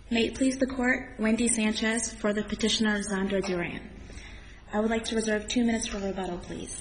May it please the Court, Wendy Sanchez for the petitioner Zandra Duran. I would like to reserve 2 minutes for rebuttal, please.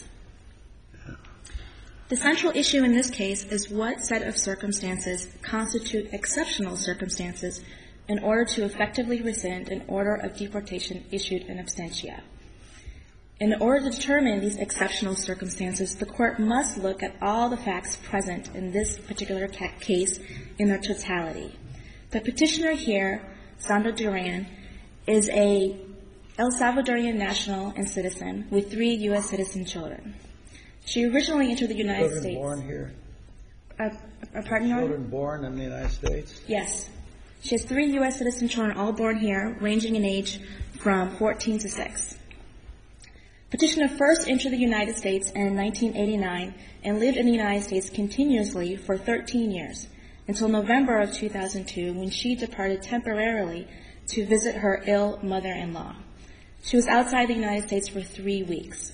The central issue in this case is what set of circumstances constitute exceptional circumstances in order to effectively rescind an order of deportation issued in absentia. In order to determine these exceptional circumstances, the Court must look at all the facts present in this particular case in their totality. The petitioner here, Zandra Duran, is a El Salvadorian national and citizen with 3 U.S. citizen children. She originally entered the United States. Children born here? Pardon, Your Honor? Children born in the United States? Yes. She has 3 U.S. citizen children, all born here, ranging in age from 14 to 6. Petitioner first entered the United States in 1989 and lived in the United States continuously for 13 years, until November of 2002, when she departed temporarily to visit her ill mother-in-law. She was outside the United States for 3 weeks.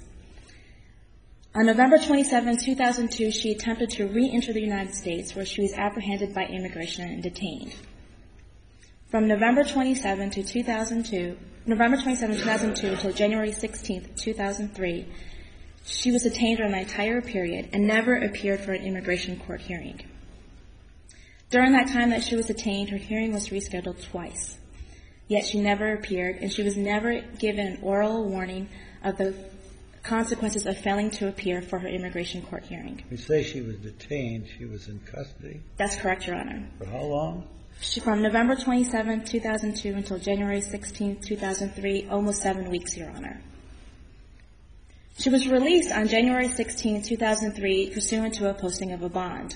On November 27, 2002, she attempted to re-enter the United States, where she was apprehended by immigration and detained. From November 27, 2002 until January 16, 2003, she was detained for an entire period and never appeared for an immigration court hearing. During that time that she was detained, her hearing was rescheduled twice. Yet she never appeared, and she was never given an oral warning of the consequences of failing to appear for her immigration court hearing. You say she was detained. She was in custody? That's correct, Your Honor. For how long? From November 27, 2002 until January 16, 2003, almost 7 weeks, Your Honor. She was released on January 16, 2003, pursuant to a posting of a bond.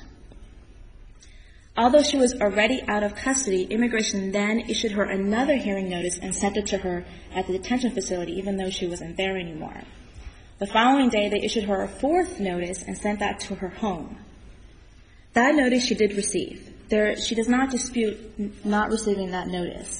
Although she was already out of custody, immigration then issued her another hearing notice and sent it to her at the detention facility, even though she wasn't there anymore. The following day, they issued her a 4th notice and sent that to her home. That notice she did receive. She does not dispute not receiving that notice.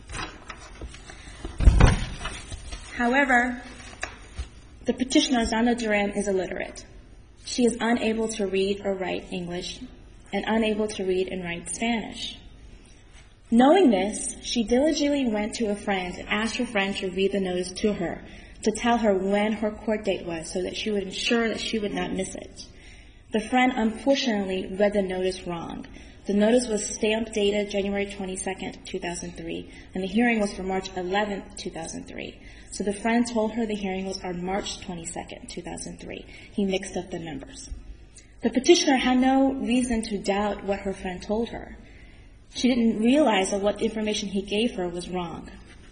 However, the petitioner, Zandra Duran, is illiterate. She is unable to read or write English and unable to read and write Spanish. Knowing this, she diligently went to a friend and asked her friend to read the notice to her, to tell her when her court date was so that she would ensure that she would not miss it. The friend unfortunately read the notice wrong. The notice was stamp dated January 22, 2003, and the hearing was for March 11, 2003. So the friend told her the hearing was on March 22, 2003. He mixed up the numbers. The petitioner had no reason to doubt what her friend told her. She didn't realize that what information he gave her was wrong.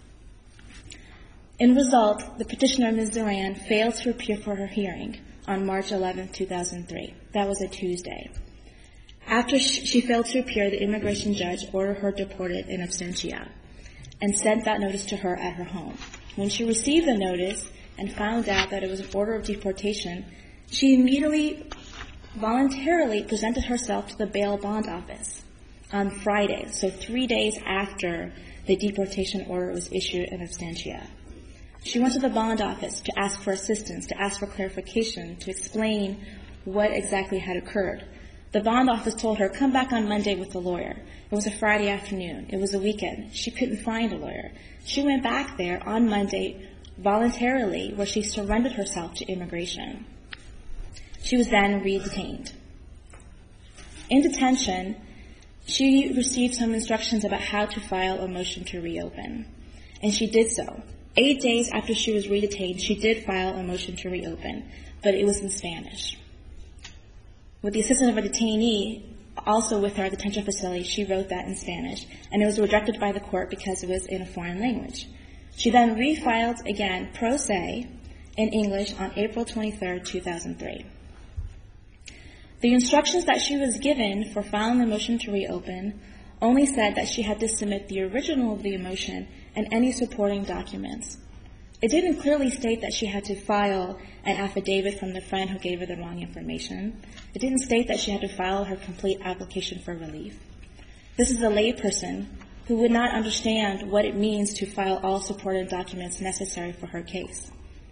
In result, the petitioner, Ms. Duran, failed to appear for her hearing on March 11, 2003. That was a Tuesday. After she failed to appear, the immigration judge ordered her deported in absentia and sent that notice to her at her home. When she received the notice and found out that it was an order of deportation, she immediately voluntarily presented herself to the bail bond office on Friday, so 3 days after the deportation order was issued in absentia. She went to the bond office to ask for assistance, to ask for clarification, to explain what exactly had occurred. The bond office told her, come back on Monday with a lawyer. It was a Friday afternoon. It was a weekend. She couldn't find a lawyer. She went back there on Monday voluntarily, where she surrendered herself to immigration. She was then re-detained. In detention, she received some instructions about how to file a motion to reopen, and she did so. 8 days after she was re-detained, she did file a motion to reopen, but it was in Spanish. With the assistance of a detainee, also with her at the detention facility, she wrote that in Spanish, and it was rejected by the court because it was in a foreign language. She then refiled again, pro se, in English on April 23, 2003. The instructions that she was given for filing the motion to reopen only said that she had to submit the original of the motion and any supporting documents. It didn't clearly state that she had to file an affidavit from the friend who gave her the wrong information. It didn't state that she had to file her complete application for relief. This is a layperson who would not understand what it means to file all supporting documents necessary for her case.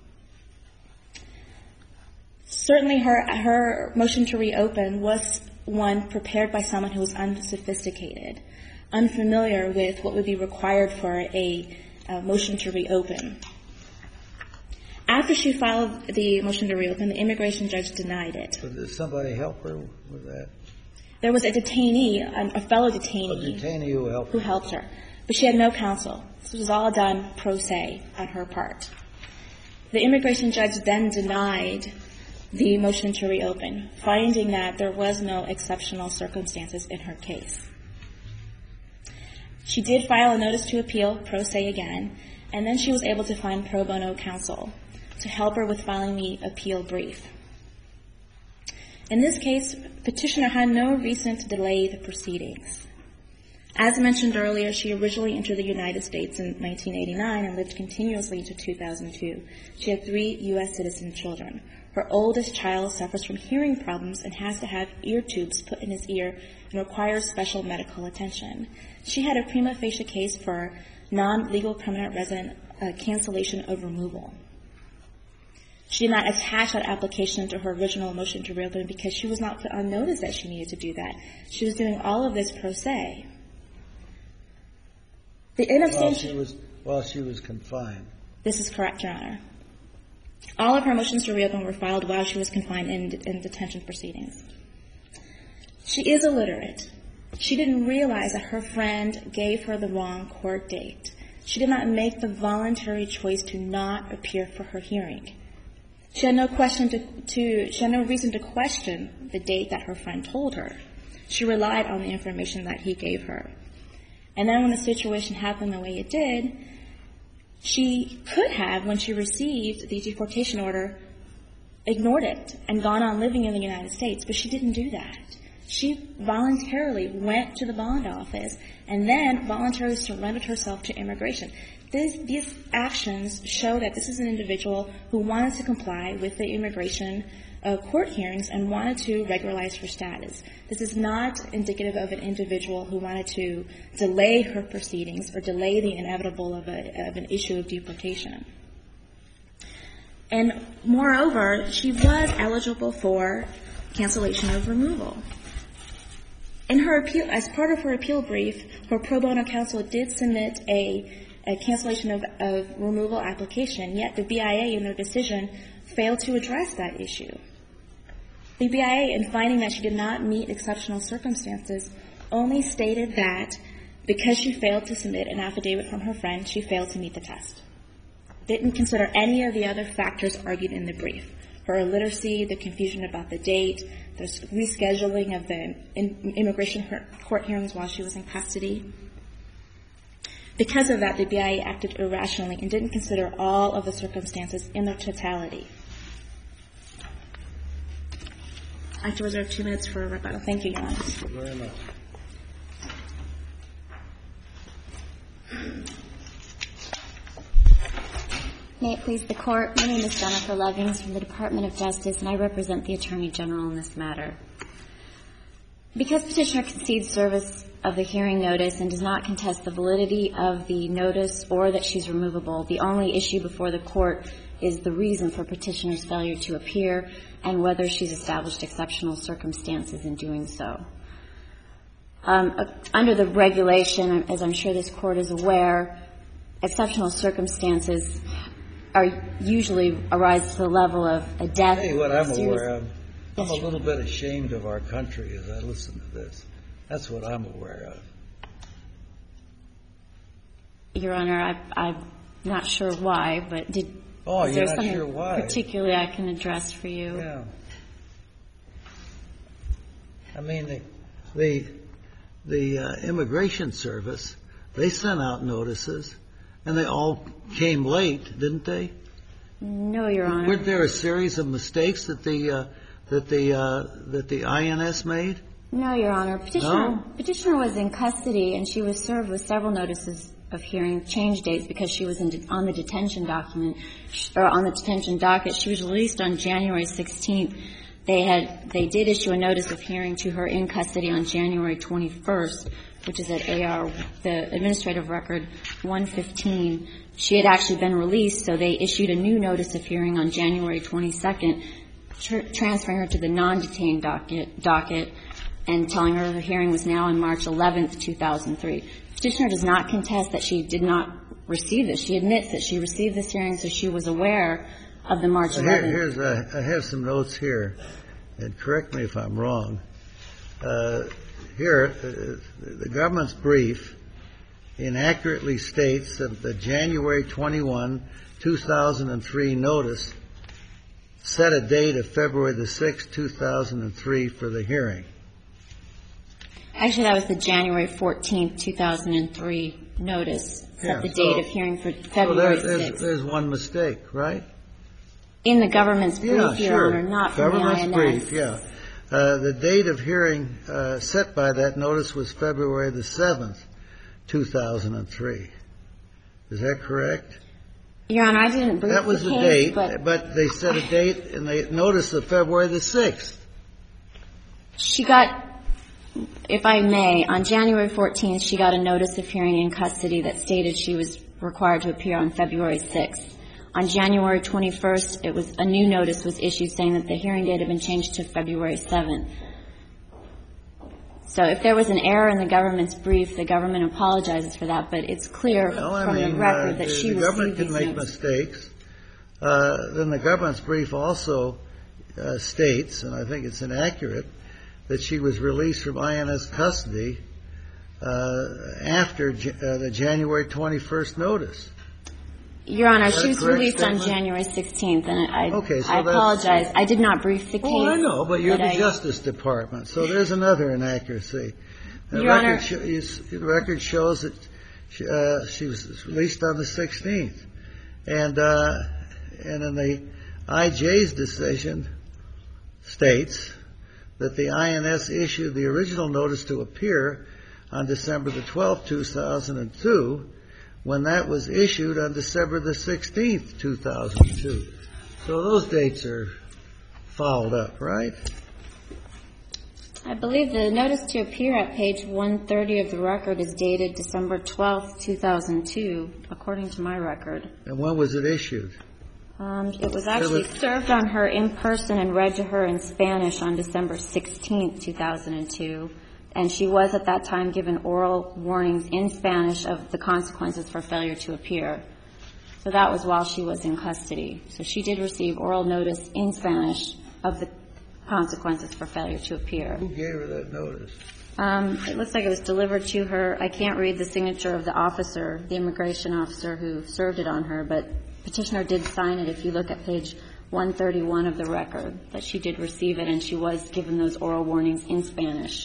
Certainly her motion to reopen was one prepared by someone who was unsophisticated. unfamiliar with what would be required for a motion to reopen. After she filed the motion to reopen, the immigration judge denied it. So did somebody help her with that? There was a detainee, a fellow detainee. A detainee who helped her. But she had no counsel. This was all done pro se on her part. The immigration judge then denied the motion to reopen, finding that there was no exceptional circumstances in her case. She did file a notice to appeal pro se again, and then she was able to find pro bono counsel to help her with filing the appeal brief. In this case, petitioner had no reason to delay the proceedings. As mentioned earlier, she originally entered the United States in 1989 and lived continuously until 2002. She had 3 U.S. citizen children. Her oldest child suffers from hearing problems and has to have ear tubes put in his ear and requires special medical attention. She had a prima facie case for non-legal permanent resident cancellation of removal. She did not attach that application to her original motion to reopen because she was not put on notice that she needed to do that. She was doing all of this pro se. The in absentia while she was confined. This is correct, Your Honor. All of her motions to reopen were filed while she was confined in detention proceedings. She is illiterate. She didn't realize that her friend gave her the wrong court date. She did not make the voluntary choice to not appear for her hearing. She had no reason to question the date that her friend told her. She relied on the information that he gave her. And then when the situation happened the way it did, she could have, when she received the deportation order, ignored it and gone on living in the United States, but she didn't do that. She voluntarily went to the bond office and then voluntarily surrendered herself to immigration. These actions show that this is an individual who wanted to comply with the immigration court hearings and wanted to regularize her status. This is not indicative of an individual who wanted to delay her proceedings or delay the inevitable of an issue of deportation. And moreover, she was eligible for cancellation of removal. In her appeal, as part of her appeal brief, her pro bono counsel did submit a cancellation of removal application, yet the BIA in their decision failed to address that issue. The BIA, in finding that she did not meet exceptional circumstances, only stated that because she failed to submit an affidavit from her friend, she failed to meet the test. Didn't consider any of the other factors argued in the brief. Her illiteracy, the confusion about the date, the rescheduling of the immigration court hearings while she was in custody. Because of that, the BIA acted irrationally and didn't consider all of the circumstances in their totality. I have to reserve 2 minutes for a rebuttal. Thank you, Your Honor. Thank you very much. May it please the Court. My name is Jennifer Levings from the Department of Justice, and I represent the Attorney General in this matter. Because Petitioner concedes service of the hearing notice and does not contest the validity of the notice or that she's removable, the only issue before the Court is the reason for Petitioner's failure to appear and whether she's established exceptional circumstances in doing so. Under the regulation, as I'm sure this Court is aware, exceptional circumstances are usually arise to the level of a death. Hey, what I'm aware of, I'm a little bit ashamed of our country as I listen to this. That's what I'm aware of. Your Honor, I'm not sure why, but is you're there not something sure why? particularly I can address for you? Yeah. I mean, the Immigration Service, they sent out notices, and they all came late, didn't they? No, Your Honor. Weren't there a series of mistakes that the INS made? No, Your Honor. Petitioner was in custody, and she was served with several notices of hearing change dates because she was on the detention document or on the detention docket. She was released on January 16th. They did issue a notice of hearing to her in custody on January 21st, which is at the administrative record 115. She had actually been released, so they issued a new notice of hearing on January 22nd, transferring her to the non-detained docket. and telling her the hearing was now on March 11th, 2003. Petitioner does not contest that she did not receive this. She admits that she received this hearing, so she was aware of the March 11th. I have some notes here, and correct me if I'm wrong. Here, the government's brief inaccurately states that the January 21, 2003 notice set a date of February the 6th, 2003 for the hearing. Actually, that was the January 14th, 2003 notice. Set the date of hearing for February 6th. There's one mistake, right? In the government's brief, Yeah, Your sure. Honor, not from the INS. Government's brief, yeah. The date of hearing set by that notice was February the 7th, 2003. Is that correct? Your Honor, I didn't brief That was the the case, date, but they set a date in the notice of February the 6th. She got, if I may, on January 14th, she got a notice of hearing in custody that stated she was required to appear on February 6th. On January 21st, a new notice was issued saying that the hearing date had been changed to February 7th. So if there was an error in the government's brief, the government apologizes for that, but it's clear from the record that she received these notices. The government can make mistakes. Then the government's brief also states, and I think it's inaccurate, that she was released from INS custody after the January 21st notice. Your Honor, she was released on January 16th, and I so apologize. I did not brief the case. Oh, I know, but you're the Justice Department, so there's another inaccuracy. The record shows that she was released on the 16th. And in the IJ's decision states that the INS issued the original notice to appear on December the 12th, 2002, when that was issued on December the 16th, 2002. So those dates are fouled up, right? I believe the notice to appear at page 130 of the record is dated December 12th, 2002, according to my record. And when was it issued? It was actually served on her in person and read to her in Spanish on December 16th, 2002. And she was at that time given oral warnings in Spanish of the consequences for failure to appear. So that was while she was in custody. So she did receive oral notice in Spanish of the consequences for failure to appear. Who gave her that notice? It looks like it was delivered to her. I can't read the signature of the officer, the immigration officer who served it on her, but Petitioner did sign it if you look at page 131 of the record, that she did receive it and she was given those oral warnings in Spanish.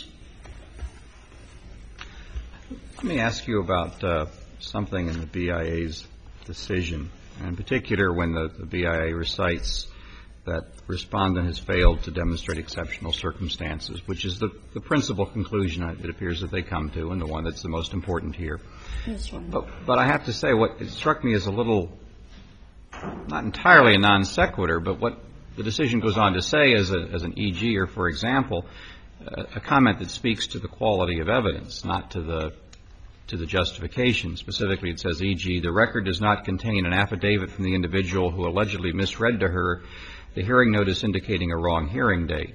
Let me ask you about something in the BIA's decision, and in particular when the BIA recites that respondent has failed to demonstrate exceptional circumstances, which is the principal conclusion it appears that they come to and the one that's the most important here. Yes, Your Honor. But I have to say what it struck me as a little, not entirely a non sequitur, but what the decision goes on to say as an E.G. or, for example, a comment that speaks to the quality of evidence, not to the justification. Specifically, it says, E.g., the record does not contain an affidavit from the individual who allegedly misread to her the hearing notice indicating a wrong hearing date.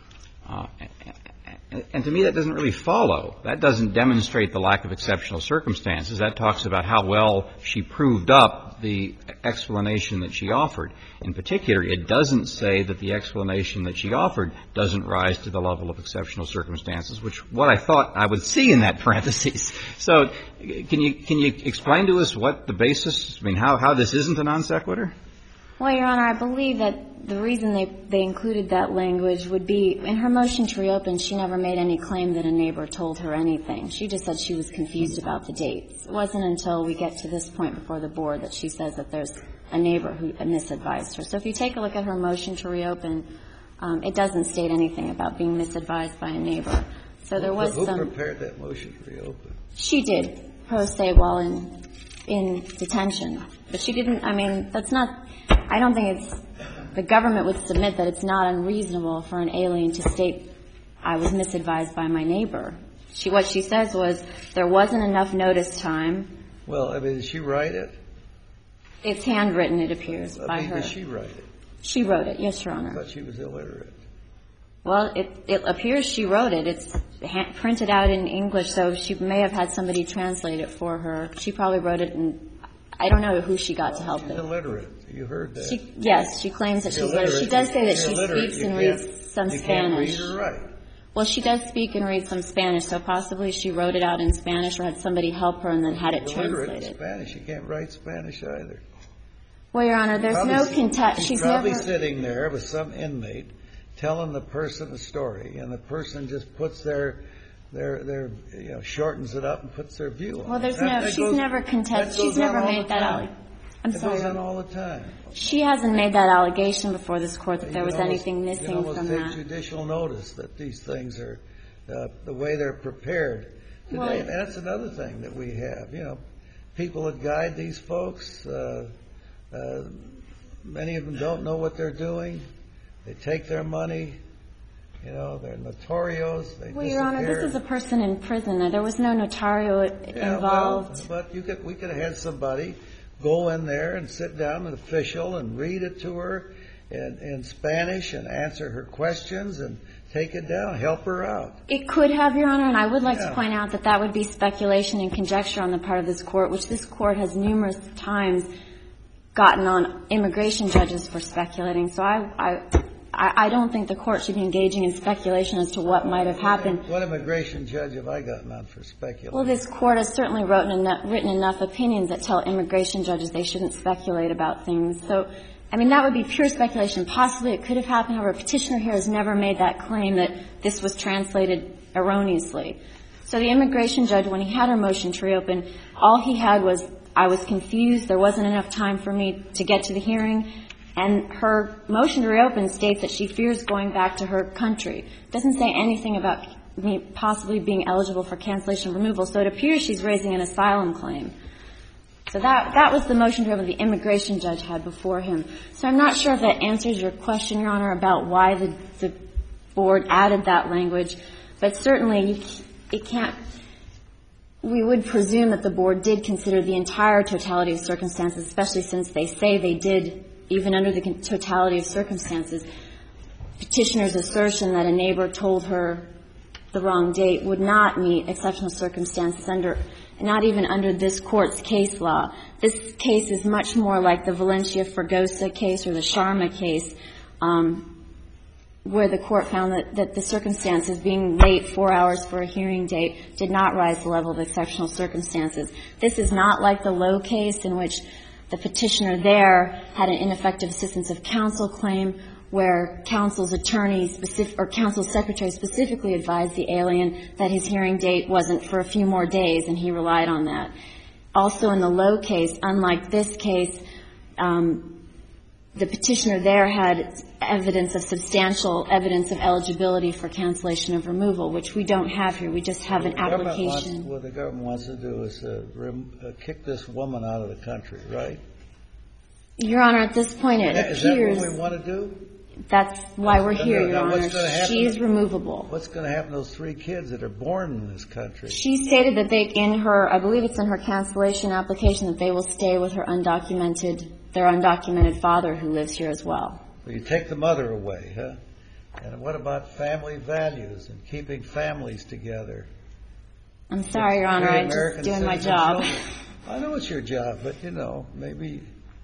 And to me, that doesn't really follow. That doesn't demonstrate the lack of exceptional circumstances. That talks about how well she proved up the explanation that she offered. In particular, it doesn't say that the explanation that she offered doesn't rise to the level of exceptional circumstances, which what I thought I would see in that parenthesis. So can you explain to us what the basis, I mean, how this isn't a non sequitur? Well, Your Honor, I believe that the reason they included that language would be in her motion to reopen, she never made any claim that a neighbor told her anything. She just said she was confused about the dates. It wasn't until we get to this point before the board that she says that there's a neighbor who misadvised her. So if you take a look at her motion to reopen, it doesn't state anything about being misadvised by a neighbor. So there was some. Who prepared that motion to reopen? She did, pro se, while in detention. But she didn't, I mean, that's not. I don't think it's, the government would submit that it's not unreasonable for an alien to state, I was misadvised by my neighbor. What she says was there wasn't enough notice time. Well, I mean, did she write it? It's handwritten, it appears, by her. Did she write it? She wrote it, yes, Your Honor. I thought she was illiterate. Well, it appears she wrote it. It's printed out in English, so she may have had somebody translate it for her. She probably wrote it, and I don't know who she got to help she's it. She's illiterate. You heard that. Yes, she claims that she's illiterate. She does say that she speaks and reads some Spanish. You can't read or write. Well, she does speak and read some Spanish, so possibly she wrote it out in Spanish or had somebody help her and then had it translated. In Spanish. You can't write Spanish either. Well, Your Honor, there's no context. She's probably sitting there with some inmate telling the person a story, and the person just puts their shortens it up and puts their view on. Well, she's never contested. She's never made that allegation. I'm sorry. It goes on all the time. She hasn't made that allegation before this Court that there was anything missing from that. You can almost take judicial notice that these things are the way they're prepared today. Well, and that's another thing that we have. People that guide these folks, many of them don't know what they're doing. They take their money. They're notorios. They disappear. Your Honor, this is a person in prison. There was no notario involved. But we could have had somebody go in there and sit down, an official, and read it to her in Spanish and answer her questions and take it down, help her out. It could have, Your Honor, and I would like to point out that would be speculation and conjecture on the part of this Court, which this Court has numerous times gotten on immigration judges for speculating. So I don't think the Court should be engaging in speculation as to what might have happened. What immigration judge have I gotten on for speculating? Well, this Court has certainly written enough opinions that tell immigration judges they shouldn't speculate about things. So, that would be pure speculation. Possibly it could have happened. However, Petitioner here has never made that claim that this was translated erroneously. So the immigration judge, when he had her motion to reopen, all he had was, I was confused. There wasn't enough time for me to get to the hearing. And her motion to reopen states that she fears going back to her country. It doesn't say anything about me possibly being eligible for cancellation removal. So it appears she's raising an asylum claim. So that was the motion to reopen the immigration judge had before him. So I'm not sure if that answers your question, Your Honor, about why the board added that language. But certainly it can't. We would presume that the board did consider the entire totality of circumstances, especially since they say they did. Even under the totality of circumstances, Petitioner's assertion that a neighbor told her the wrong date would not meet exceptional circumstances not even under this Court's case law. This case is much more like the Valencia-Fergosa case or the Sharma case, where the Court found that the circumstances being late 4 hours for a hearing date did not rise to the level of exceptional circumstances. This is not like the Lowe case in which the Petitioner there had an ineffective assistance of counsel claim where counsel's attorney or counsel's secretary specifically advised the alien that his hearing date wasn't for a few more days, and he relied on that. Also in the Lowe case, unlike this case, the Petitioner there had substantial evidence of eligibility for cancellation of removal, which we don't have here. We just have an application. What the government wants to do is kick this woman out of the country, right? Your Honor, at this point it appears. Is that what we want to do? That's why we're here, Your Honor. She is removable. What's going to happen to those 3 kids that are born in this country? She stated that I believe it's in her cancellation application, that they will stay with their undocumented father who lives here as well. So you take the mother away, huh? And what about family values and keeping families together? I'm sorry, Your Honor, I'm just doing my job. I know it's your job, but, maybe,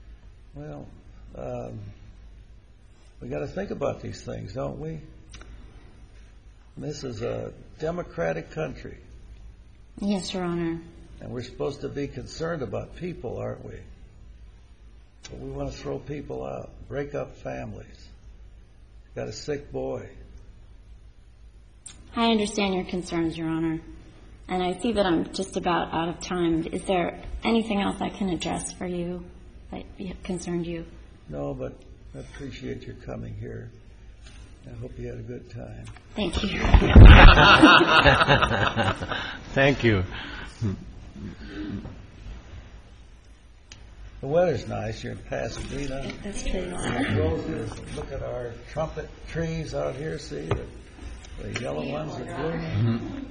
we got to think about these things, don't we? This is a democratic country. Yes, Your Honor. And we're supposed to be concerned about people, aren't we? But we want to throw people out, break up families. Got a sick boy. I understand your concerns, Your Honor. And I see that I'm just about out of time. Is there anything else I can address for you that concerned you? No, but I appreciate your coming here. I hope you had a good time. Thank you. Thank you. The weather's nice. You're in Pasadena. That's true, Your Honor. Look at our trumpet trees out here. See the yellow ones are blooming.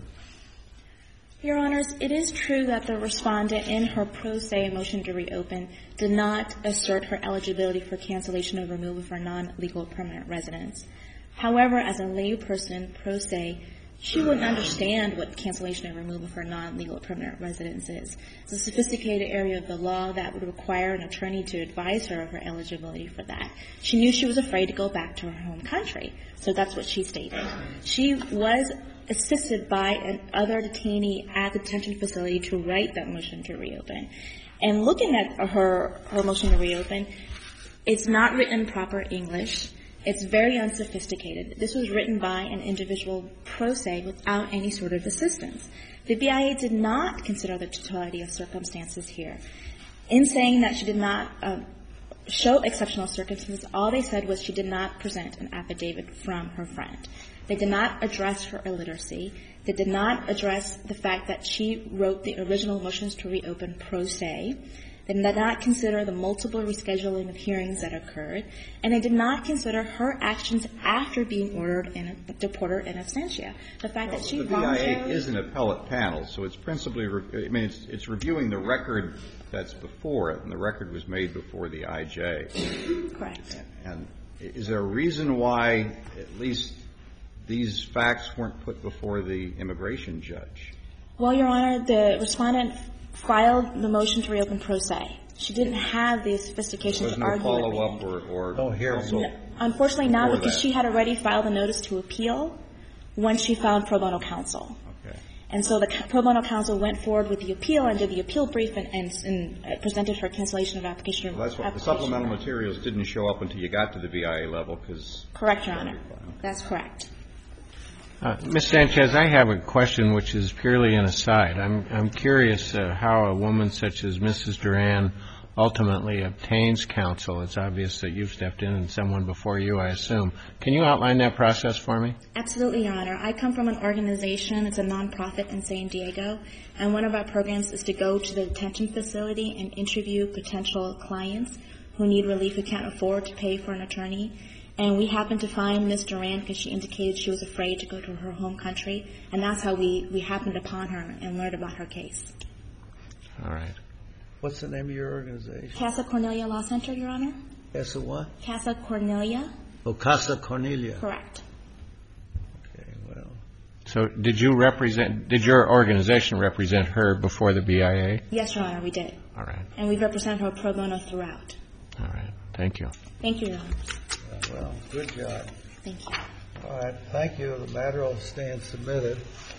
Your Honors, it is true that the respondent in her pro se motion to reopen did not assert her eligibility for cancellation of removal for non-legal permanent residents. However, as a layperson, pro se, she wouldn't understand what cancellation and removal for non-legal permanent residence is. It's a sophisticated area of the law that would require an attorney to advise her of her eligibility for that. She knew she was afraid to go back to her home country, so that's what she stated. She was assisted by another detainee at the detention facility to write that motion to reopen. And looking at her motion to reopen, it's not written in proper English. It's very unsophisticated. This was written by an individual pro se without any sort of assistance. The BIA did not consider the totality of circumstances here. In saying that she did not show exceptional circumstances, all they said was she did not present an affidavit from her friend. They did not address her illiteracy. They did not address the fact that she wrote the original motions to reopen pro se. They did not consider the multiple rescheduling of hearings that occurred, and they did not consider her actions after being ordered and deported in absentia. The fact that she voluntarily... The BIA is an appellate panel, so it's principally, it's reviewing the record that's before it, and the record was made before the IJ. Correct. And is there a reason why at least these facts weren't put before the immigration judge? Well, Your Honor, the respondent filed the motion to reopen pro se. She didn't have the sophistication to argue. Was no follow-up or hearing? No, unfortunately not, because that. She had already filed a notice to appeal when she found pro bono counsel. Okay. And so the pro bono counsel went forward with the appeal and did the appeal brief and presented her cancellation of application. Well, that's what the supplemental materials didn't show up until you got to the BIA level, because... Correct, Your Honor. That's correct. Ms. Sanchez, I have a question which is purely an aside. I'm curious how a woman such as Mrs. Duran ultimately obtains counsel. It's obvious that you've stepped in and someone before you, I assume. Can you outline that process for me? Absolutely, Your Honor. I come from an organization. It's a nonprofit in San Diego, and one of our programs is to go to the detention facility and interview potential clients who need relief who can't afford to pay for an attorney. And we happened to find Ms. Duran because she indicated she was afraid to go to her home country, and that's how we happened upon her and learned about her case. All right. What's the name of your organization? Casa Cornelia Law Center, Your Honor. Casa what? Casa Cornelia. Oh, Casa Cornelia. Correct. Okay, well. So did your organization represent her before the BIA? Yes, Your Honor, we did. All right. And we represent her pro bono throughout. All right. Thank you. Thank you, Your Honor. Well, good job. Thank you. All right. Thank you. The matter will stand submitted.